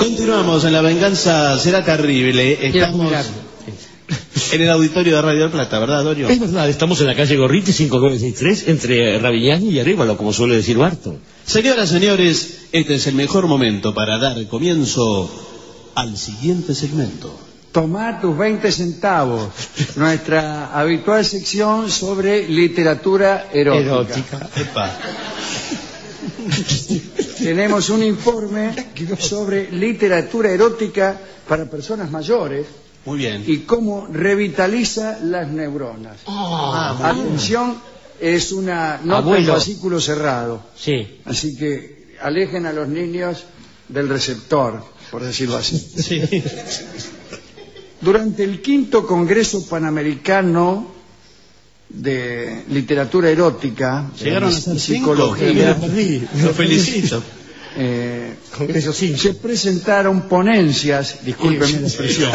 Continuamos en La Venganza Será Terrible. Estamos en el auditorio de Radio del Plata, ¿verdad, Dorio? Es verdad, estamos en la calle Gorriti 5963, entre Raviñán y Arévalo, como suele decir Barton. Señoras, señores, este es el mejor momento para dar comienzo al siguiente segmento. Tomá tus 20 centavos, nuestra habitual sección sobre literatura erótica. Epa. Tenemos un informe sobre literatura erótica para personas mayores. Muy bien. Y cómo revitaliza las neuronas. Atención, es una nota en fascículo cerrado. Sí. Así que alejen a los niños del receptor, por decirlo así. Sí. Durante el 5º Congreso Panamericano de Literatura Erótica, llegaron a ser psicología, lo felicito. Congreso 5. Se presentaron ponencias, discúlpenme la expresión,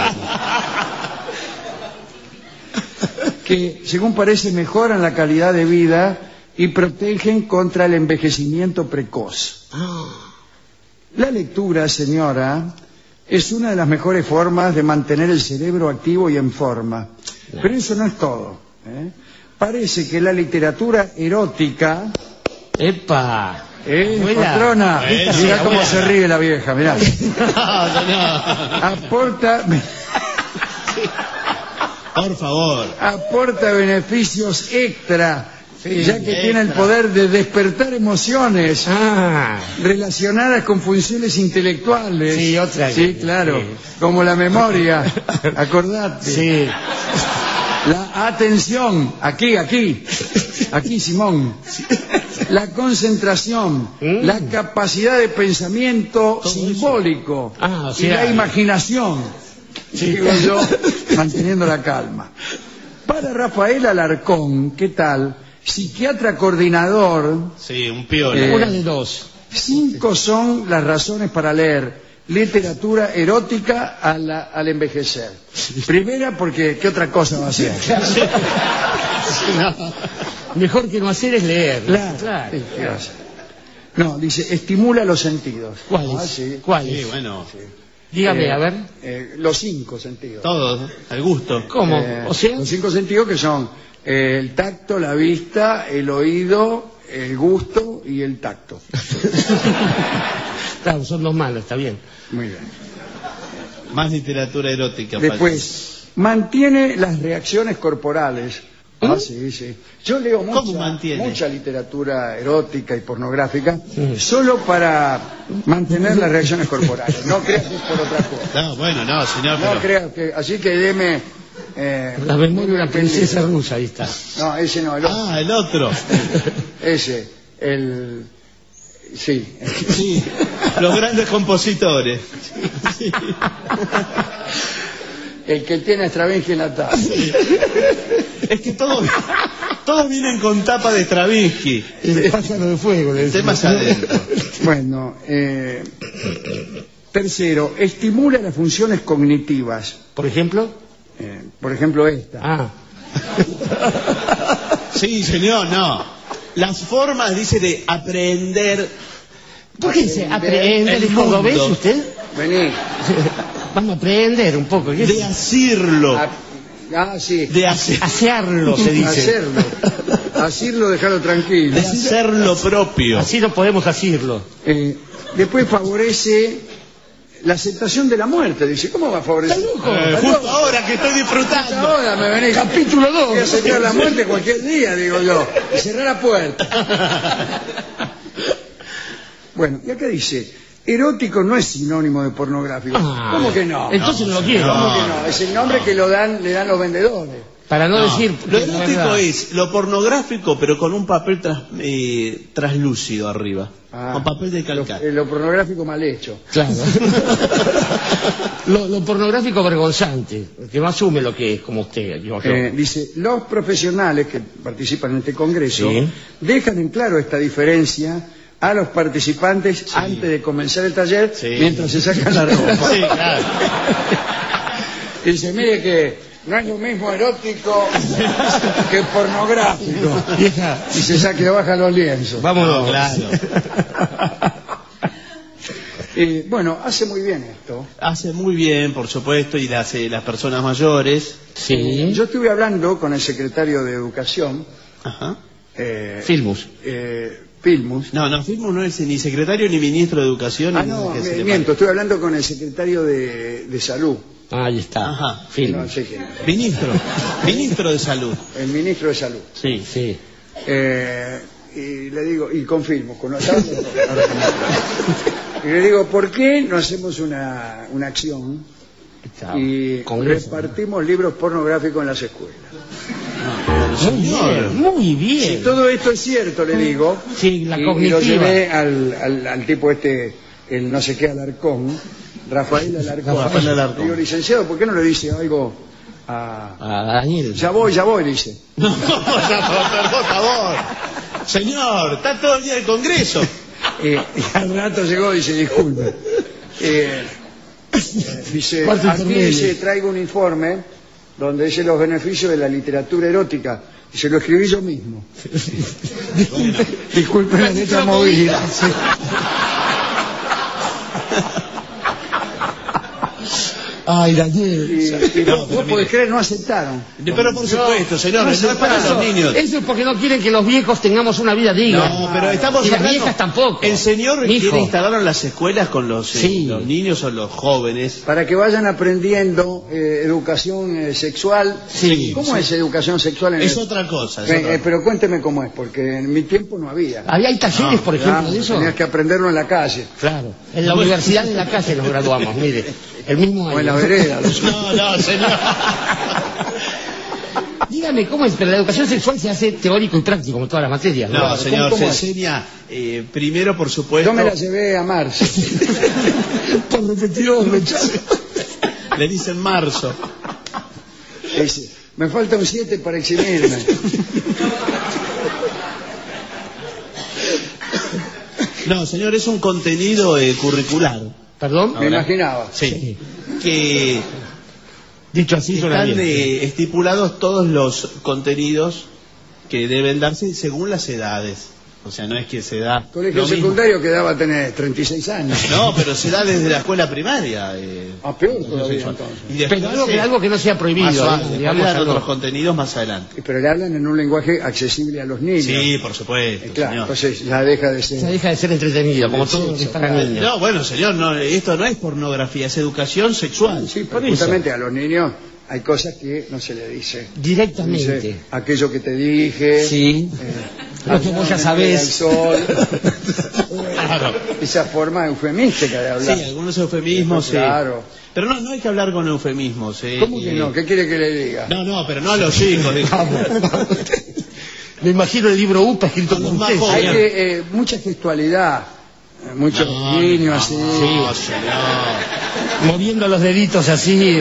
que según parece mejoran la calidad de vida y protegen contra el envejecimiento precoz. La lectura, señora, es una de las mejores formas de mantener el cerebro activo y en forma. Pero eso no es todo, ¿eh? Parece que la literatura erótica... ¡Epa! Patrona, mirá cómo se ríe la vieja, mirá. Aporta... Por favor. Aporta beneficios extra, ya que tiene el poder de despertar emociones relacionadas con funciones intelectuales. Sí, otra. Sí, claro. Sí. Como la memoria, acordate. Sí. La atención, aquí, Simón. La concentración, la capacidad de pensamiento simbólico y la imaginación. Digo yo, manteniendo la calma. Para Rafael Alarcón, ¿qué tal? Psiquiatra coordinador. Sí, un piola. Una de dos. 5 son las razones para leer literatura erótica al envejecer. Primera, porque ¿qué otra cosa va a hacer? Mejor que no hacer es leer. Claro. No, dice, estimula los sentidos. ¿Cuáles? Sí. ¿Cuáles? Sí, bueno. Sí. Dígame, a ver. Los 5 sentidos. Todos, al gusto. ¿Cómo? O sea... Los 5 sentidos que son el tacto, la vista, el oído, el gusto y el tacto. Claro, son los malos, está bien. Muy bien. Más literatura erótica. Después, mantiene las reacciones corporales. Sí. Yo leo mucha literatura erótica y pornográfica solo para mantener las reacciones corporales. No creas que es por otra cosa. No, bueno, no, señor. No creas que... Así que deme... la memoria de una princesa rusa, ahí está. No, ese no, el otro. El otro. Ese, el... Sí. Sí, los grandes compositores. Sí. El que tiene a Stravinsky en la tapa. Sí. Es que todos vienen con tapa de Stravinsky. El pájaro de fuego. Temas adentro. Bueno, tercero, estimula las funciones cognitivas. ¿Por ejemplo? Por ejemplo esta. Sí, señor, no. Las formas, dice, de aprender. ¿Por qué dice aprender? ¿Lo ves usted? Vení. Vamos a aprender un poco. De asirlo. Sí. De asearlo, se dice. Asirlo, dejarlo tranquilo. De hacerlo propio. Así no podemos asirlo. Después favorece la aceptación de la muerte. Dice, ¿cómo va a favorecer? Justo ahora que estoy disfrutando. Justo ahora me venís. Capítulo 2. Voy a aceptar la muerte cualquier día, digo yo. Y cerrar la puerta. Bueno, y acá dice, erótico no es sinónimo de pornográfico. ¿Cómo que no? Entonces no lo quiero. ¿Cómo que no? Es el nombre que le dan los vendedores. Para no decir... Lo erótico es lo pornográfico, pero con un papel traslúcido arriba. Con papel de calcar. Lo pornográfico mal hecho. Claro. lo pornográfico vergonzante, que no asume lo que es, como usted. Dice, los profesionales que participan en este congreso dejan en claro esta diferencia a los participantes antes de comenzar el taller, mientras se sacan la ropa. Sí, claro. Dice, mire que no es lo mismo erótico que pornográfico. Y se baja los lienzos. Vámonos. Claro. Bueno, hace muy bien esto. Hace muy bien, por supuesto, y las personas mayores. Sí. Yo estuve hablando con el secretario de Educación. Ajá. Filmus. Filmus. No, Filmus no es ni secretario ni ministro de Educación. Ah, ni no, que se le miento, estuve hablando con el secretario de Salud. Ahí está. Ajá. No Filmus. sé quién. Ministro de Salud. El ministro de Salud. Sí, sí. Y le digo, y con Filmus, y le digo, ¿por qué no hacemos una acción y Congreso. repartimos libros pornográficos en las escuelas? Muy bien, muy bien. Si todo esto es cierto, le digo, Sí, la y cognitiva. lo llevé al tipo el no sé qué Alarcón, Rafael Alarcón. Le digo, licenciado, ¿por qué no le dice algo A Daniel. Ya voy, dice. No, por favor. Señor, está todo el día el Congreso. Y al rato llegó y dice, disculpe. Dice, aquí dice, traigo un informe donde dice los beneficios de la literatura erótica. Y se lo escribí yo mismo. Disculpe la letra movida. Sí. Ay, Daniel. Y vos podés creer, no aceptaron. Pero por supuesto, señor, no es para los niños. Eso es porque no quieren que los viejos tengamos una vida digna. No, pero estamos y las hablando- viejas tampoco. El señor Mijo. quiere instalarlo en las escuelas con los Sí. niños o los jóvenes. Para que vayan aprendiendo educación sexual. Sí. ¿Cómo es educación sexual? Es otra cosa. es otra cosa. Pero cuénteme cómo es, porque en mi tiempo no había. Hay talleres, por ejemplo, Claro, de eso. tenías que aprenderlo en la calle. Claro. En la universidad de la calle nos graduamos, mire. El mismo año. O en la vereda. No, señor. Dígame, ¿cómo es? Pero la educación sexual se hace teórico y práctico, como todas las materias. ¿no? No, señor, ¿Cómo se es? enseña primero, por supuesto. Yo me la llevé a marzo. Por repetidor, Le dicen marzo. Dice, me falta un 7 para exhibirme. No, señor, es un contenido curricular. ¿Perdón? Me imaginaba. Sí. Que Dicho así, suena están bien. estipulados todos los contenidos que deben darse según las edades. O sea, no es que se da. Colegio lo mismo. secundario quedaba tener 36 años. No, pero se da desde la escuela primaria. Peor todavía entonces. Y después Pero algo que no sea prohibido. más suave, digamos, después dan algo- otros contenidos más adelante. Pero le hablan en un lenguaje accesible a los niños. Sí, por supuesto, Claro, señor. entonces ya deja de Ya ser. deja de ser entretenido, como todo lo que es para niños. No, bueno, señor, no, esto no es pornografía, es educación sexual. Sí, por pero eso. justamente a los niños hay cosas que no se le dice. Directamente. Dice, aquello que te dije. Sí. Lo que vos ya sabés. Al sol. Claro. Esa forma eufemística de hablar. Sí, algunos eufemismos, sí. Claro. Pero no hay que hablar con eufemismos. ¿Cómo que no? ¿Qué quiere que le diga? No, pero no a los chicos. Me imagino el libro UPA escrito Con los con más usted. jóvenes. Hay que, mucha gestualidad. Muchos niños así. No, señor. Moviendo los deditos así.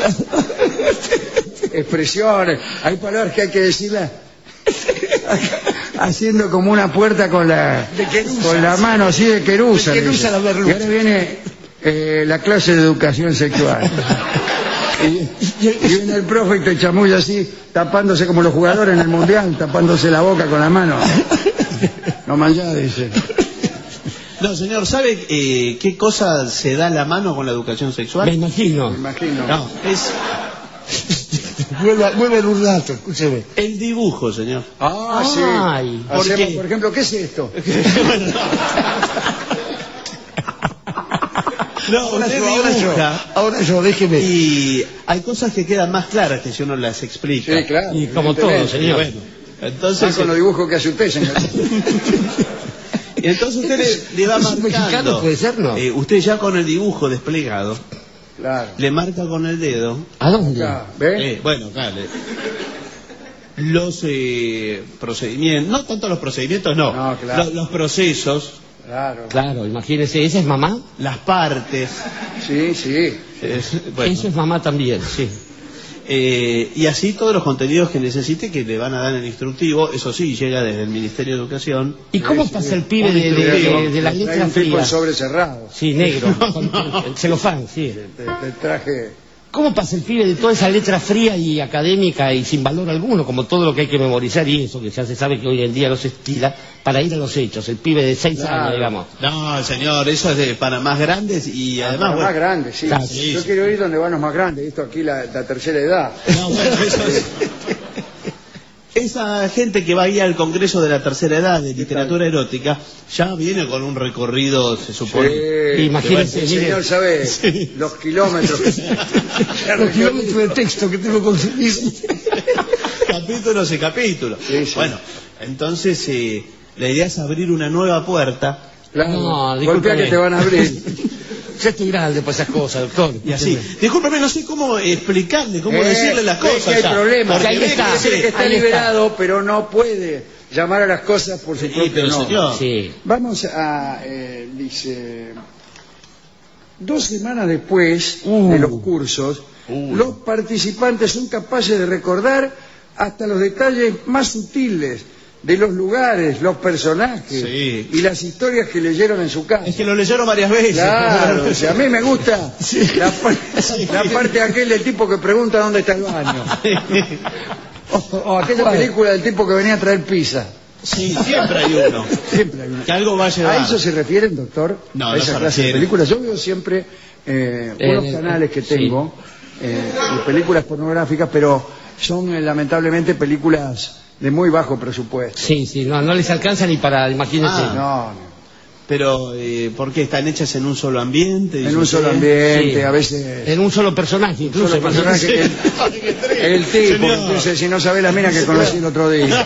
Expresiones. Hay palabras que hay que decirlas haciendo como una puerta con la mano así de querusa. De querusa dice. la merluza. Y ahora viene la clase de educación sexual. Y viene el profe y te chamulla así, tapándose como los jugadores en el mundial, tapándose la boca con la mano. No manchá, dice. No, señor, ¿sabe qué cosa se da la mano con la educación Me sexual? imagino. Me imagino. No, es Vuelve un rato, escúcheme. el dibujo, señor. Ah, sí. Ay, ¿por Hacemos, qué? por ejemplo, ¿qué es esto? Bueno, no, usted dibuja. Ahora yo, déjeme. Y hay cosas que quedan más claras que si uno las explica. Sí, claro. Y como todo, evidentemente. señor. Bueno, entonces, Más con los dibujos que hace usted, señor. y entonces usted le va ¿Es marcando. mexicano, puede ser, no? Usted ya con el dibujo desplegado, Claro. le marca con el dedo. ¿A dónde? Claro. ¿Ve? Bueno, claro. Los procedimientos, no tanto los procedimientos, no. No, claro. Los procesos, Claro. Claro, imagínese, ¿esa es mamá? las partes. Sí, sí. Bueno, Eso es mamá también, sí. y así todos los contenidos que necesite que le van a dar en el instructivo, eso sí, llega desde el Ministerio de Educación. ¿Y cómo pasa el pibe de la letra Hay un tipo fría? de sobre cerrado. Sí, negro, con celofán, sí. De traje ¿Cómo pasa el pibe de toda esa letra fría y académica y sin valor alguno, como todo lo que hay que memorizar y eso, que ya se sabe que hoy en día no se estila, para ir a los hechos? El pibe de 6 años, digamos. No, señor, eso es para más grandes y además... Para más grandes, sí. Claro, sí, Yo sí. quiero ir donde van los más grandes. Esto aquí la tercera edad. No, bueno, eso es... Esa gente que va ahí al Congreso de la Tercera Edad de Literatura Erótica ya viene con un recorrido, se supone. Sí. Imagínense, El mire. señor sabe los kilómetros que Los kilómetros de texto que tengo conseguido. Capítulos y capítulos. Sí, sí. Bueno, entonces la idea es abrir una nueva puerta Claro, No, golpea discúlpeme. que te van a abrir. Ya estoy grande por esas cosas, doctor. y así. Discúlpeme, no sé cómo explicarle, cómo decirle las ve cosas. que hay ya. problemas. Porque ahí ve está, que Cree que sí. está ahí está. liberado, pero no puede llamar a las cosas por su Sí, propio pero nombre. señor. Sí. Vamos a, dice, 2 semanas después Uh. de los cursos, los participantes son capaces de recordar hasta los detalles más sutiles de los lugares, los personajes Sí. y las historias que leyeron en su casa. Es que lo leyeron varias veces. Claro, o sea, a mí me gusta la parte de aquel del tipo que pregunta dónde está el baño. O aquella película del tipo que venía a traer pizza. Sí, siempre hay uno. Siempre hay una. Que algo va a llevar. ¿A eso se refieren, doctor? No, a no esa se clase de refiere. películas. Yo veo siempre unos canales que sí. tengo de películas pornográficas, pero son lamentablemente películas de muy bajo presupuesto. Sí, sí, no les alcanza ni para, imagínense. No, Pero, ¿por qué? ¿Están hechas en un solo ambiente? en Dice un solo usted. ambiente, Sí. a veces En un solo personaje, incluso. solo personaje que el tipo, Señor. entonces si no sabe la mina que conocí el otro día.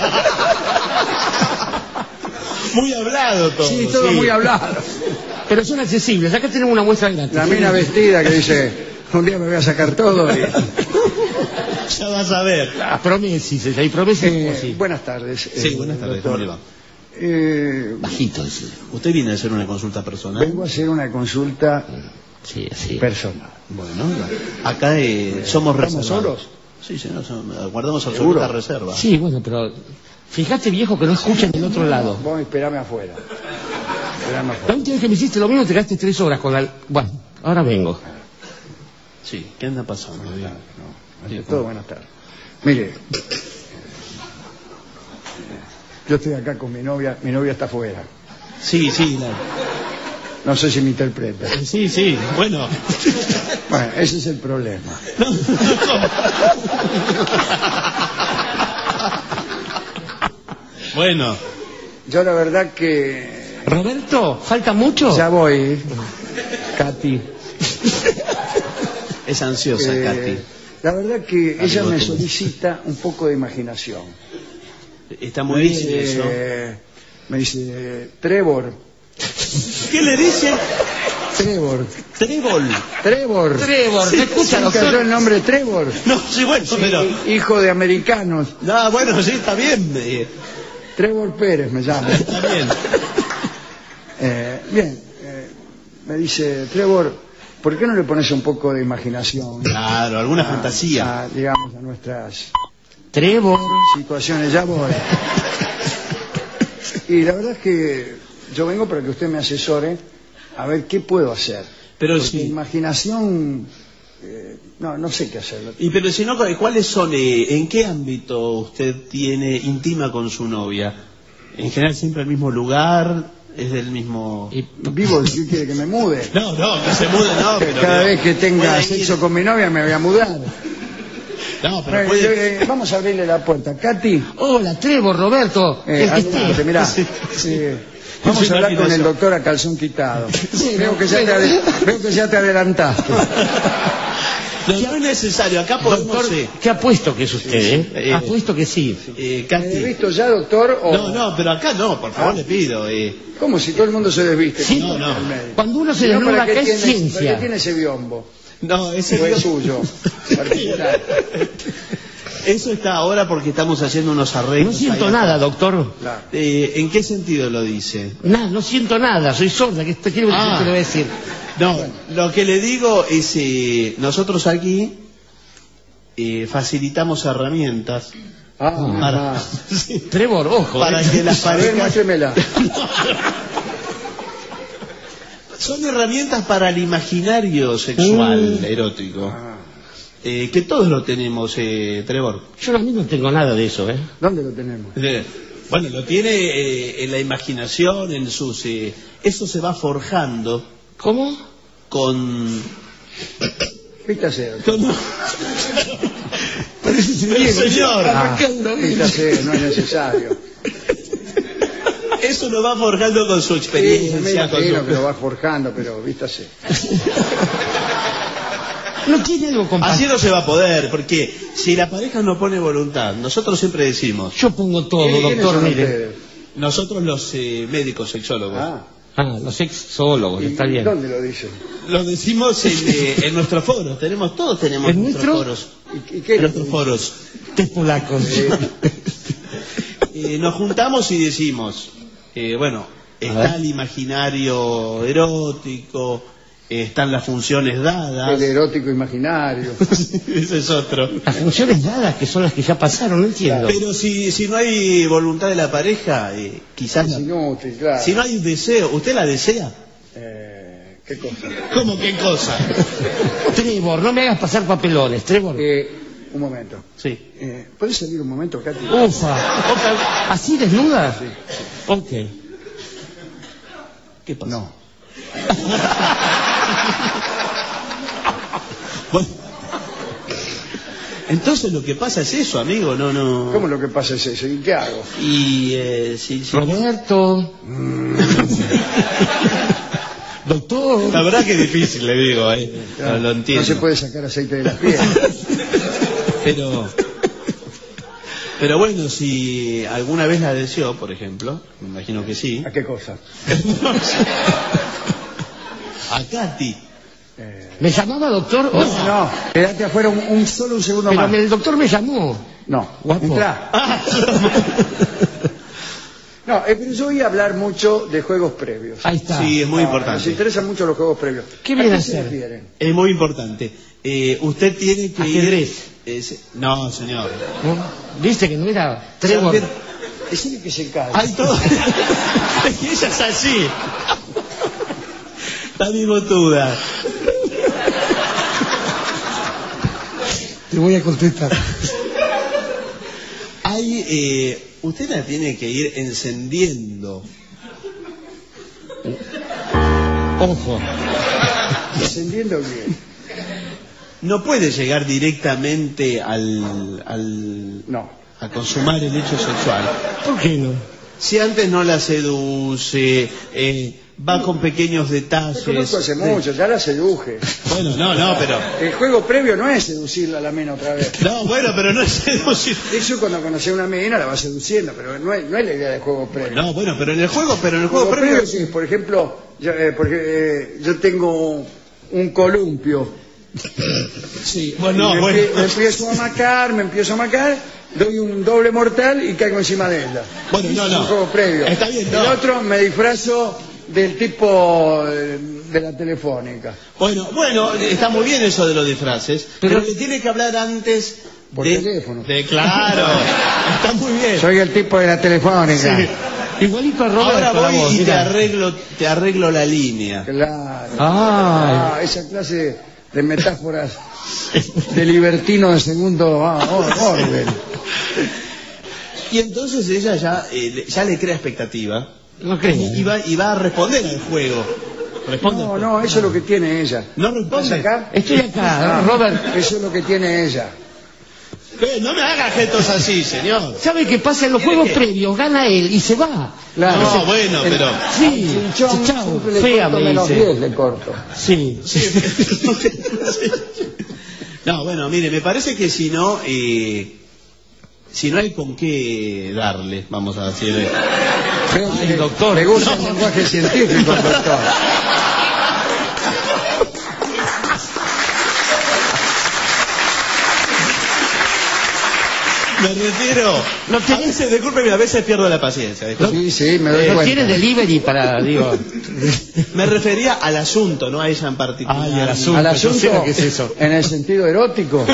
Muy hablado todo. Sí, todo muy hablado. Pero son accesibles. Acá tenemos una muestra gratis. La mina vestida que dice, un día me voy a sacar todo. Ya vas a ver. Promesis, hay promesas. Sí. Buenas tardes. Sí, buenas tardes. doctor. ¿Cómo le va? Bajito ese. ¿Usted viene a hacer una consulta personal? Vengo a hacer una consulta Sí, así. personal. Bueno, acá somos reservados. solos? Sí, señor, guardamos ¿Seguro? absoluta reserva. Sí, bueno, pero fíjate, viejo, que no escuchan del otro lado. Vos esperame afuera. Esperame La afuera. última vez que me hiciste lo mismo te quedaste 3 horas con la... Bueno, ahora vengo. Sí, ¿qué anda pasando? Ante todo, buenas tardes. Mire, yo estoy acá con mi novia está afuera. Sí, sí, No sé si me interpreta. sí, sí, bueno. Bueno, ese es el problema. Bueno, Yo la verdad que Roberto, ¿falta mucho? ya voy, Katy. es ansiosa, Katy. La verdad que ella Amigo me tuyo. solicita un poco de imaginación. Está muy bien eso. Me dice, Trevor, ¿Qué le dice? Trevor, Trébol. Trevor. Trevor, ¿me escucha, ¿Nunca oyó doctor? el nombre Trevor? No, sí, bueno, pero... Hijo de americanos. No, bueno, sí, está bien. Trevor Pérez me llama. Está bien. Bien, me dice, Trevor, ¿por qué no le pones un poco de imaginación? Claro, alguna fantasía. Digamos, a nuestras Trevor. situaciones. Ya voy. Y la verdad es que yo vengo para que usted me asesore a ver qué puedo hacer. Pero Porque sí. imaginación, no sé qué hacer. Y pero si no, ¿cuáles son, en qué ámbito usted tiene íntima con su novia? En general siempre el mismo lugar, es del mismo... Vivo, ¿qué quiere que me mude? No, que se mude, no, pero... Cada vez que tenga puede ir- sexo con mi novia me voy a mudar. No, pero puede... Vamos a abrirle la puerta. Katy, Hola, Trevor, Roberto. El que está. adelante, mirá. Sí. Vamos Sí, a hablar con el imaginación. doctor a calzón quitado. Sí, Veo que ya te adelantaste. No, no es necesario, acá podemos... Doctor, ¿qué apuesto que es usted, sí. Apuesto que sí. ¿Me he Katy... visto ya, doctor? O... No, pero acá no, por favor, Ah. le pido. ¿Cómo si todo el mundo se desviste? Sí, como no. el médico? Cuando uno se ¿Y no, desnuda para qué acá es tiene- ¿Para ciencia. qué tiene ese biombo? No, ese ¿O es suyo? Particular. Eso está ahora porque estamos haciendo unos arreglos. No siento ahí nada, atrás. doctor. Claro. ¿En qué sentido lo dice? Nada, no siento nada. Soy sorda. ¿Qué quiere que Ah. te lo voy a decir? No, lo que le digo es, nosotros aquí facilitamos herramientas para, sí, Trevor, ojo. para que las A ver, parejas... muéstremela. Son herramientas para el imaginario sexual erótico. que todos lo tenemos, Trevor. Yo a mí no tengo nada de eso, ¿eh? ¿Dónde lo tenemos? Bueno, lo tiene en la imaginación, en sus... eso se va forjando. ¿Cómo? Con... Quítase. Pero señor. Quítase, no es necesario. Eso lo va forjando con su experiencia. Sí, me imagino que lo va forjando, pero vístase. No tiene algo con... Así no se va a poder, porque si la pareja no pone voluntad, nosotros siempre decimos... Yo pongo todo, ¿Quiénes doctor, son mire. ustedes? Nosotros los médicos sexólogos. Los sexólogos, ¿Y está bien. dónde lo dicen? Lo decimos en nuestros foros. Todos tenemos ¿En nuestros nuestro? foros. ¿Y qué? En nuestros foros. Qué polacos. Nos juntamos y decimos, bueno, está el imaginario erótico, están las funciones dadas. El erótico imaginario. Ese es otro. Las funciones dadas, que son las que ya pasaron, no entiendo. Pero si no hay voluntad de la pareja, quizás... Es inútil, claro. Si no hay un deseo, ¿usted la desea? ¿Qué cosa? ¿Cómo qué cosa? Trevor, no me hagas pasar papelones, Trevor. Un momento. Sí. ¿Puedes salir un momento, Katy? Ufa. ¿Así desnuda? Sí. Ok. ¿Qué pasa? No. Bueno, entonces lo que pasa es eso, amigo, no. ¿Cómo lo que pasa es eso? ¿Y qué hago? Y si Roberto. Doctor. la verdad que es difícil, le digo, no lo entiendo. No se puede sacar aceite de la piel. Pero bueno, si alguna vez la deseó, por ejemplo, me imagino que sí. ¿A qué cosa? A Katy. ¿Me llamaba, doctor? No, quédate afuera un segundo Pero más. el doctor me llamó. No, Guapo. entrá. No, pero yo voy a hablar mucho de juegos previos. Ahí está. Sí, es muy Nos importante. interesan mucho los juegos previos. ¿Qué viene ¿A a qué se hacer? refieren? Es muy importante. Usted tiene que Ajedrez. No, señor. ¿No? Dice que no era Trevor. Decirle que se calle. Hay todo. Es que ella es así. Está bigotuda. Te voy a contestar. Usted la tiene que ir encendiendo. Ojo. Descendiendo bien. No puede llegar directamente a consumar el hecho sexual. ¿Por qué no? Si antes no la seduce, va con pequeños detalles. Te conozco hace mucho, ya la seduje. Bueno, no, pero... El juego previo no es seducirla a la mina otra vez. No, bueno, pero no es seducir. Eso cuando conoce a una mina la va seduciendo, pero no es la idea del juego previo. No, bueno, pero en el juego Juego previo... sí, por ejemplo, yo tengo un columpio. Sí, Y bueno, me empiezo a macar, doy un doble mortal y caigo encima de ella. Bueno, Es no. un juego previo. Está bien, no. El otro me disfrazo del tipo de la telefónica. Bueno, está muy bien eso de los disfraces, pero le tiene que hablar antes Por teléfono. Claro, está muy bien. Soy el tipo de la telefónica. Sí. Igualito a Robert. Ahora con la voy voz, y mirá. te arreglo la línea. Claro. Esa clase de metáforas de libertino de segundo orden. Y entonces ella ya le crea expectativa No creo. y va a responder al juego. Responde. No, eso es lo que tiene ella. ¿No responde? ¿Estás acá? Estoy acá, Robert. Eso es lo que tiene ella. No me haga gestos así, señor. ¿Sabe qué pasa? En los juegos previos gana él y se va. Claro. No, bueno, pero... Sí, Chinchón, chao, siempre le fea corto me menos dice. 10 le corto. Sí. No, bueno, mire, me parece que si no hay con qué darle, vamos a decir. Ay, doctor. Me gusta el lenguaje científico, doctor. Me refiero. A veces, discúlpeme, a veces pierdo la paciencia. Sí, me doy ¿No cuenta. tiene delivery para, digo? Me refería al asunto, no a ella en particular. Ay, al asunto. Al Yo sé asunto, lo que es eso. en el sentido erótico.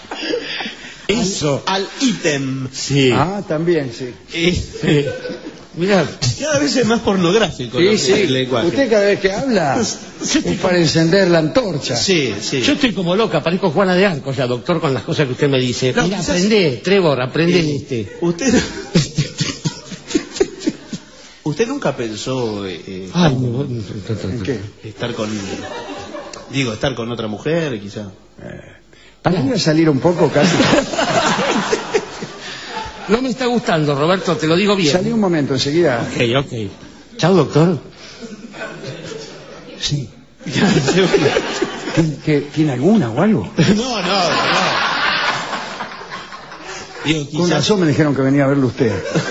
Eso. Al ítem. Sí. También, sí. Sí. Mirá. Cada vez es más pornográfico. Sí. El lenguaje. Usted cada vez que habla es para encender la antorcha. Sí. Yo estoy como loca, parezco Juana de Arco ya, doctor, con las cosas que usted me dice. No, Mira, quizás- aprendé, Trevor, aprendé Usted... ¿Usted nunca pensó Ay, ¿En qué? estar con... Digo, estar con otra mujer, quizá? ¿Podría salir un poco, casi? No me está gustando, Roberto, te lo digo bien. Salí un momento, enseguida. Ok. Chao, doctor. Sí. ¿Tiene alguna o algo? No. Digo, Con razón me dijeron que venía a verlo usted.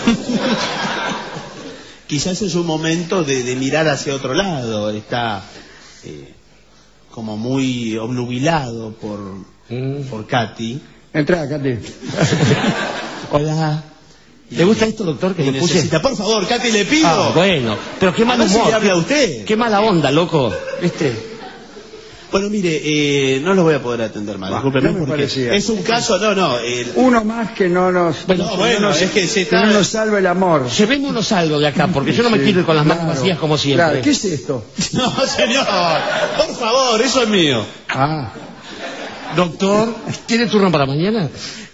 Quizás es un momento de mirar hacia otro lado. Está como muy obnubilado por Katy. Entra, Katy. Hola. ¿Le gusta esto, doctor, que Y le puse? necesita, por favor, Katy, le pido. Ah, bueno. Pero qué mal A ver si humor. le habla a usted. Qué mala onda, loco. Bueno, mire, no lo voy a poder atender más. Discúlpeme, no me porque parecía. es un caso, no. Uno más que no nos... Bueno, es que se que está... no nos salve el amor. Llevémonos algo de acá, porque yo no me Sí, quiero ir con las manos claro, vacías como siempre. Claro, ¿qué es esto? No, señor, por favor, eso es mío. Ah, Doctor, ¿tiene turno para mañana?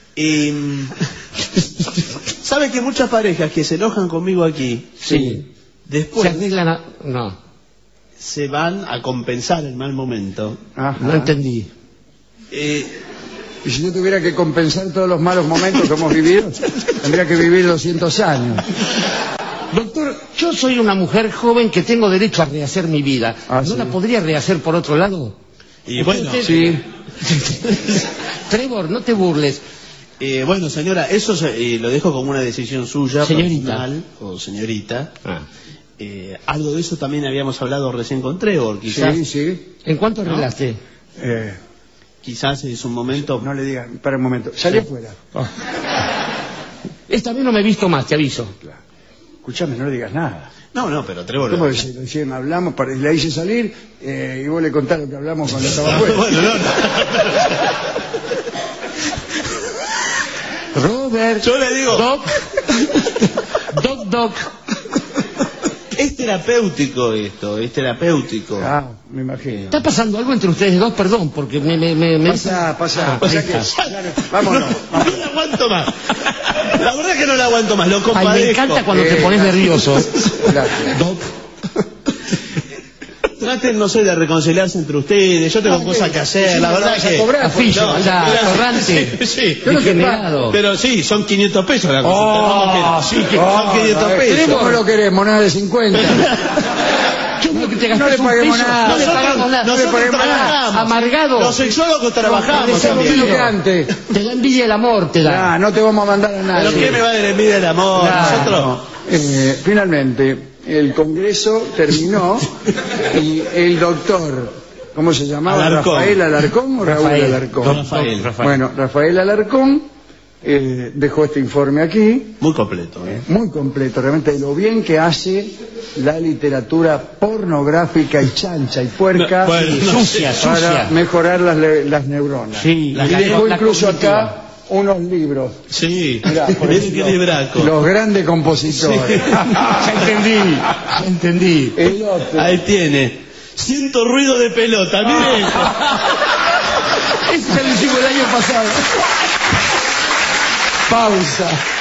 ¿Sabe que muchas parejas que se enojan conmigo aquí, Sí. después ¿Se arreglan No, se van a compensar el mal momento? ajá. no entendí. Y si yo tuviera que compensar todos los malos momentos que hemos vivido, tendría que vivir 200 años. Doctor, yo soy una mujer joven que tengo derecho a rehacer mi vida. Ah, ¿No sí. la podría rehacer por otro lado? Y bueno, Sí. Trevor, no te burles. bueno, señora, eso lo dejo como una decisión suya, Señorita. personal, o señorita. Algo de eso también habíamos hablado recién con Trevor, quizás. Sí. ¿En cuánto arreglaste? Quizás es un momento... No le diga, para un momento. Salí afuera. Esta vez no me he visto más, te aviso. Escuchame, no le digas nada. No, pero Trevor... ¿Cómo decir? Recién hablamos, le hice salir y vos le contás lo que hablamos cuando estaba afuera. Bueno, no. Robert. Yo le digo... Doc. Es terapéutico esto, es terapéutico. Ah, me imagino. ¿Está pasando algo entre ustedes dos? Perdón, porque me... Pasa. ahí que, está. claro, vámonos. No la aguanto más. La verdad que no la aguanto más, lo Ay, compadezco. me encanta cuando te pones nervioso. Gracias. Doc. Traten, no sé, de reconciliarse entre ustedes. Yo tengo cosas que hacer, la verdad que... Afillo, anda, atorrante. Sí. Yo no sé Degenerado. Pero sí, son 500 pesos la Oh, consulta. sí, que son 500 pesos. ¿Cómo lo queremos? Nada de 50. Yo creo que te No gastas le un paguemos peso. nada. No le pagamos nada. Nosotros No le paguemos nada. trabajamos. Amargado. Los sexólogos trabajamos Somos también. lo que antes. Te da envidia el amor, te da. No te vamos a mandar a nadie. ¿Pero qué me va a dar envidia el amor? Claro. Nosotros... Finalmente, el Congreso terminó y el doctor, ¿cómo se llamaba? Alarcón. ¿Rafael Alarcón o Raúl Rafael. Alarcón? Rafael. Bueno, Rafael Alarcón dejó este informe aquí, Muy completo, ¿eh? muy completo, realmente, de lo bien que hace la literatura pornográfica y chancha y puerca No, bueno, no Sucia, para sucia. mejorar las neuronas. Sí, y la dejó la incluso cognitiva. acá unos libros. Sí, Mirá, por miren ejemplo, qué libraco. Los grandes compositores. Ya entendí. El otro. Ahí tiene. Siento ruido de pelota, miren. Eso ya lo hicimos el año pasado. Pausa.